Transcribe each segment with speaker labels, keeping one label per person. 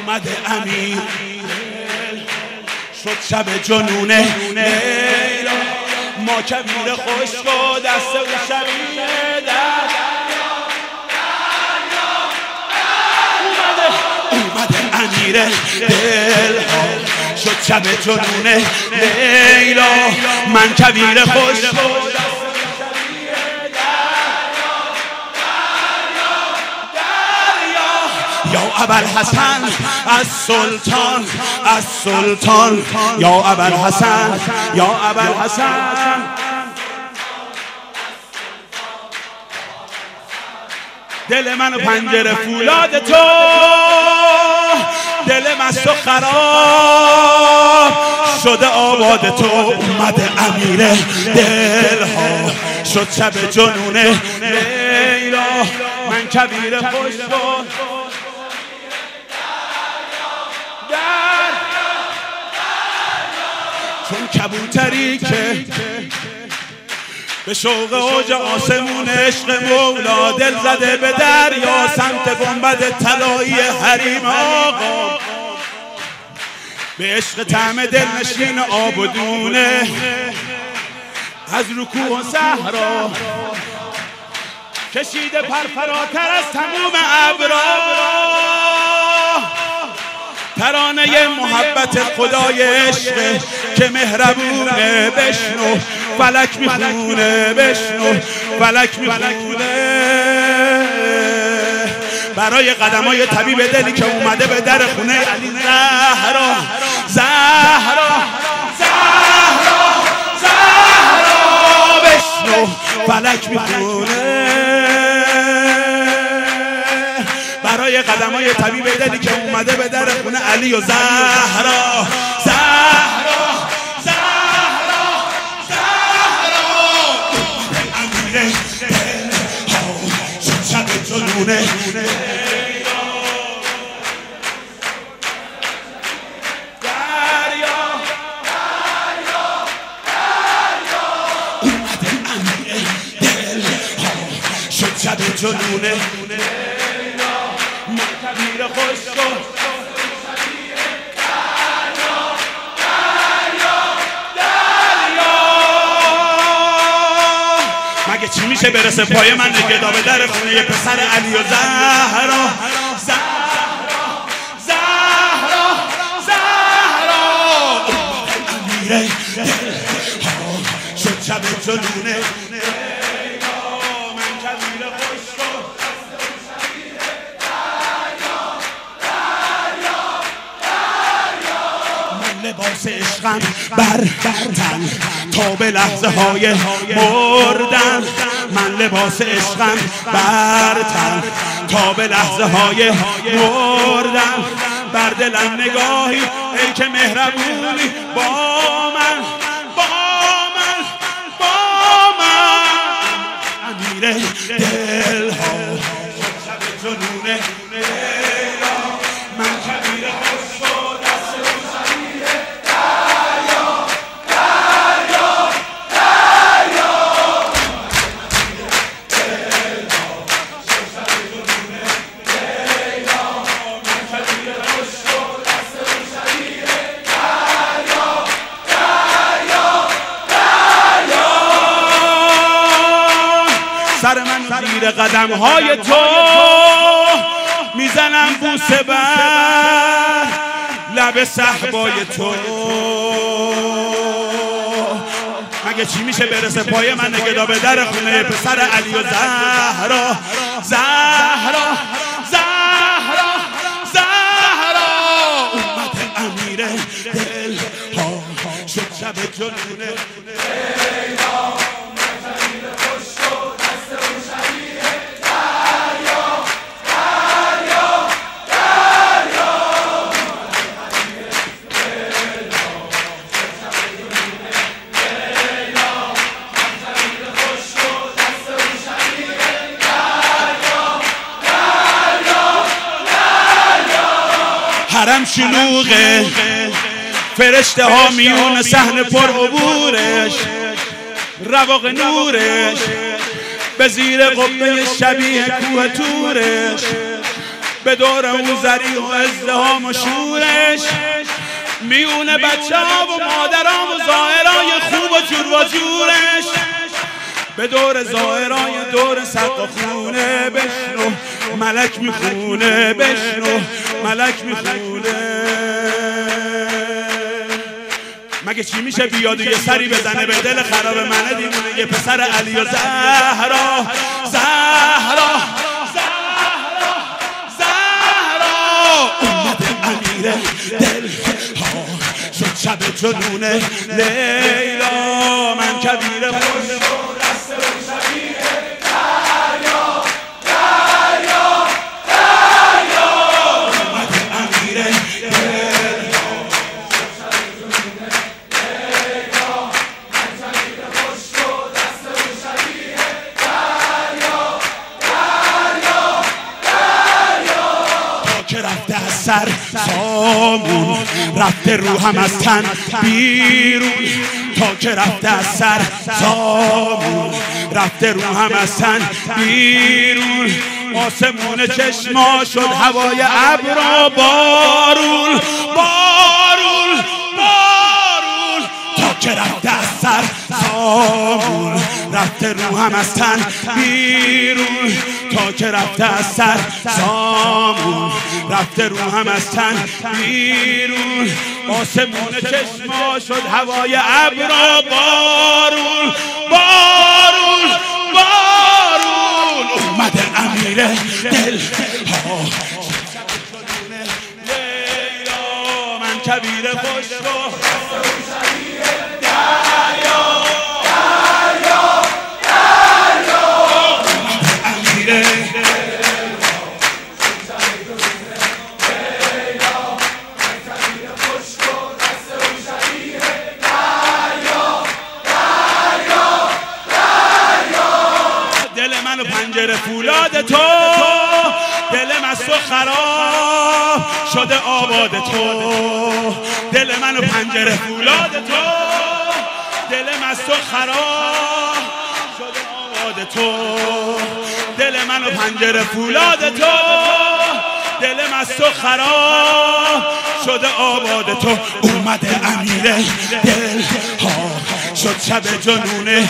Speaker 1: اومده امیر شد شب جنونه لیلا ما کویر خشک و دست و شبیه در اومده امیر دلها شد شب جنونه لیلا من کویر خشک یا ابوالحسن از سلطان یا ابوالحسن دل من و پنجره فولاد تو دل مست و خراب شده آباد تو اومده امیر دلها شد شب جنونه لیلا من کویر خشک چون کبوتری که به شوق اوج آسمون عشق مولا دل زده به دریا سمت گنبد طلایی حریم آقا به عشق طعم دلنشین آب و دونه از رکوع و صحرا کشیده پرفراتر از تموم ابرا ترانه محبت خدای عشق که مهربونه بشنو فلک میخونه بشنو فلک میخونه برای قدمای طبیب دلی که اومده به در خونه علی زهرا بشنو فلک میخونه برای قدمای طبیب دلی که اومده به در خونه علی و زهرا امیر دلها شد شب جنونه اومده امیر دلها شد شب جنونه کویر خشک مگه چی میشه برسه پای من نگدا به در خونه پسر علی و زهرا امیر دلها شد شب جنونه من کویر خشک لباس عشقم بر تن تا به لحظه های مردن من لباس عشقم بر تن تا به لحظه های مردن بر دلم نگاهی ای که مهربونی با من امیر دلها شب جنونه لیلا من کویر خشک سر من زیر قدم های تو میزنم بوسه بر لب صحبای تو مگه چی میشه برسه پای من نگدا به در خونه پسر علی و زهرا اومده امیر دلها شد شب جنونه لیلا حرم شلوغه فرشته ها میون صحن پر عبورش رواق نورش به زیر قبه شبیه کوه تورش به دور اون زریح و ازدهام و شورش، میونه بچه ها و مادرام و ظاهرای خوب و جور و جورش، به دور ظاهرای دور سقا خونه بشنو ملک میخونه، بشنو ملک میخونه. مگه چی میشه بیاد و یه سری بزنه به دل خراب منه دیوونه، یه پسر علی و زهرا زهرا زهرا زهرا اومده امیر دل ها شد شب جنون لیلا، من کبیر خوش سر سامون رفته روحم از تن بیرون، تا که رفته از سر سامون رفته روحم از تن بیرون. آسمون چشما شد هوای ابر و بارون بارون بارون، تا که رفته از سر سامون رفته روحم از تن بیرون، تا که رفته از سر سامون رفته روحم از تن بیرون. آسمون چشما شد هوای ابر و بارون بارون بارون، اومده امیر دل ها لیلا، من کبیر خوشرو پنجره فولاد تو، دل من تو خراب شده آباد تو، دل من و پنجره فولاد تو، دل من تو خراب شده آباد تو، دل من و پنجره فولاد تو، دل من تو خراب شده آباد تو. اومده امیر دل ها شد شب جنونه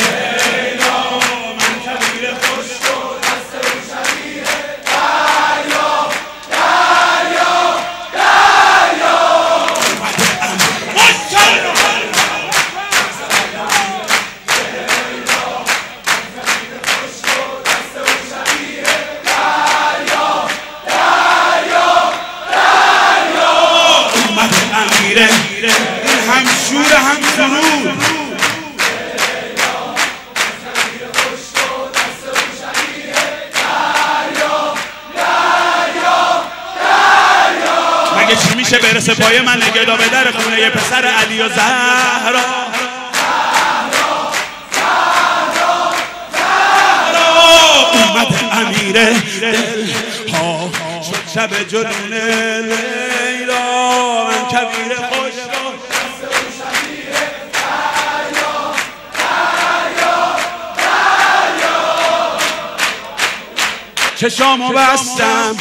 Speaker 1: هم شور هم سرود. مگه چی میشه برسه پای من گدا به در خونه یه پسر علی و زهرا اومده امیر دل ها شد شب جنون لیلا، من کبیر خوش چشامو بستم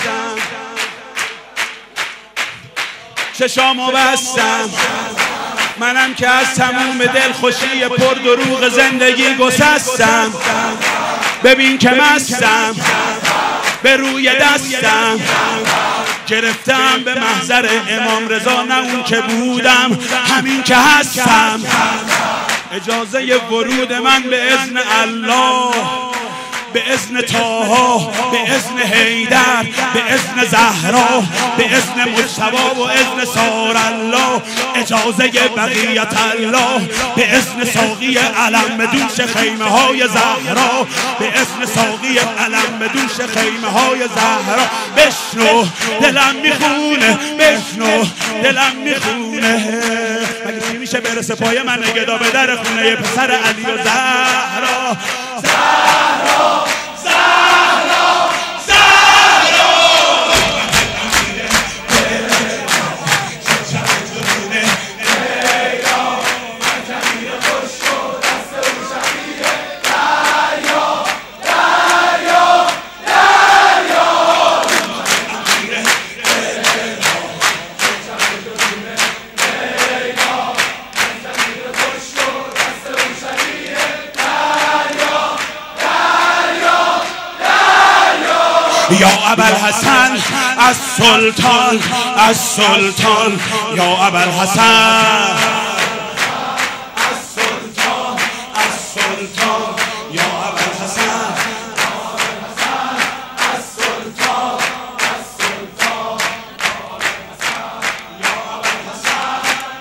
Speaker 1: چشامو بستم، منم که از تموم دل خوشی پر دروغ زندگی گسستم. ببین که مستم به روی دستم، گرفتم به محضر امام رضا، نه اون که بودم همین که هستم. اجازه ورود من به اذن الله، به اذن طه، به اذن حیدر، به اذن زهرا، به اذن مجتبی و اذن سار الله، اجازه بقیت الله، به اذن ساقی علم دوش خیمه های زهرا، به اذن ساقی علم دوش خیمه های زهرا. بشنو دلم میخونه، بشنو دلم میخونه. مگه چی میشه برسه پای من گدا به در خونه یه پسر علی و زهرا زهرا زهرا زهرا. یا ابوالحسن السلطان السلطان یا ابوالحسن السلطان السلطان یا ابوالحسن السلطان السلطان یا ابوالحسن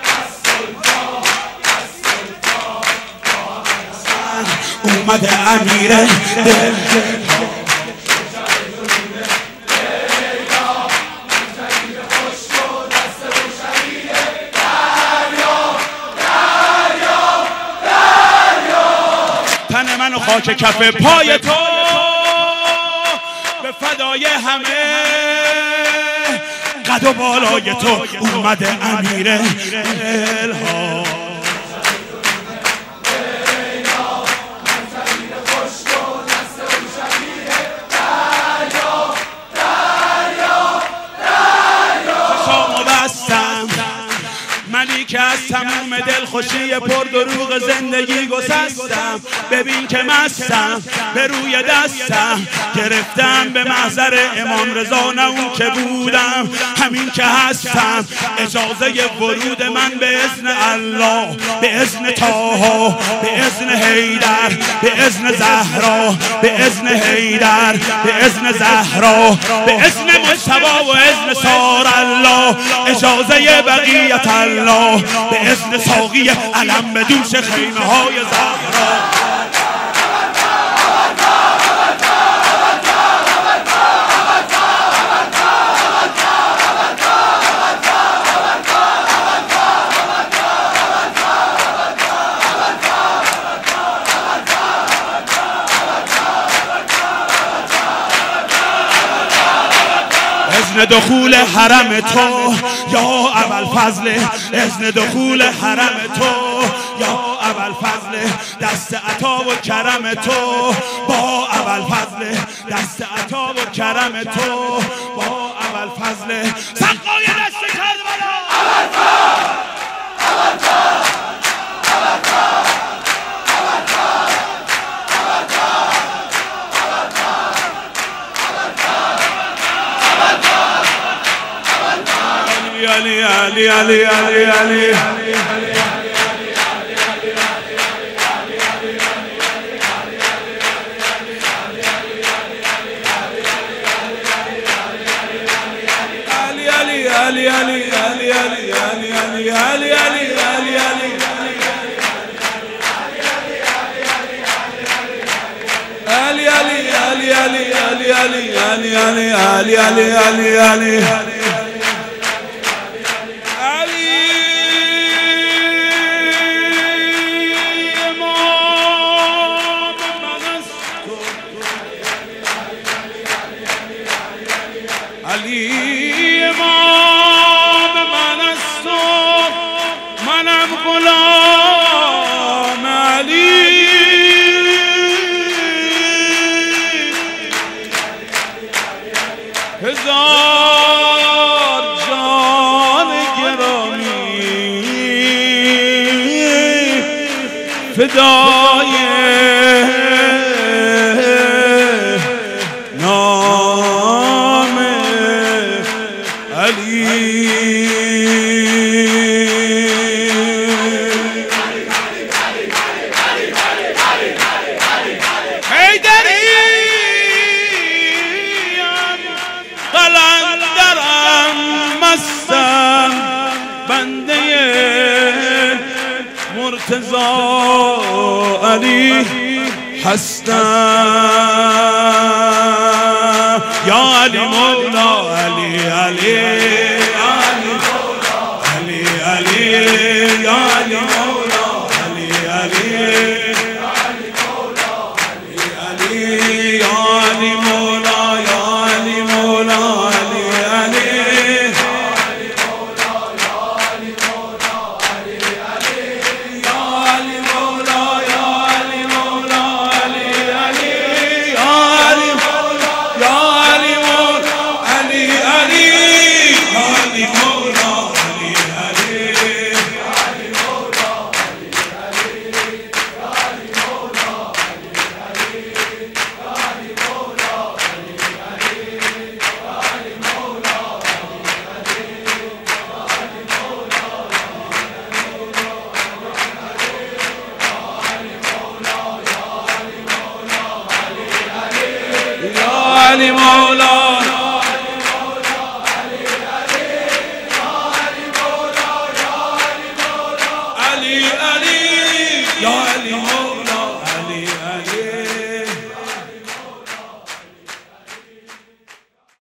Speaker 1: السلطان اومده امیر دل تن من و خاک کف پای تو به فدای همه قد و بالای تو اومده امیر دلها منی که از تموم دلخوشی پر دروغ زندگی گسستم، ببین که مستم به روی دستم، گرفتم به محضر امام رضا، نه اون که بودم همین که هستم. اجازه ورود من به اذن الله، به اذن طه، به اذن حیدر، به اذن زهرا، به اذن حیدر، به اذن زهرا، به اذن مجتبی و اذن سار الله، اجازه بقیت الله، به اذن ساقی علم به دوش خیمه های زهرا. اذن دخول حرم تو یا ابوالفضل، اذن دخول حرم تو یا ابوالفضل، دست عطا و کرم تو با ابوالفضل، دست عطا و کرم تو با ابوالفضل. سقای دست کربلا علی علی علی علی علی علی امام من است و منم غلام علی. هزار جان گرامی فدای نام علی. قلندرم مستم بنده مرتضی علی هستم. یا علی مولا علی علی علی علی علی یا علی مولا علی علی علی علی یا علی مولا یا علی مولا علی علی یا علی مولا یا علی مولا علی علی یا علی مولا یا علی مولا علی علی علی مولا علی علی یا علی مولا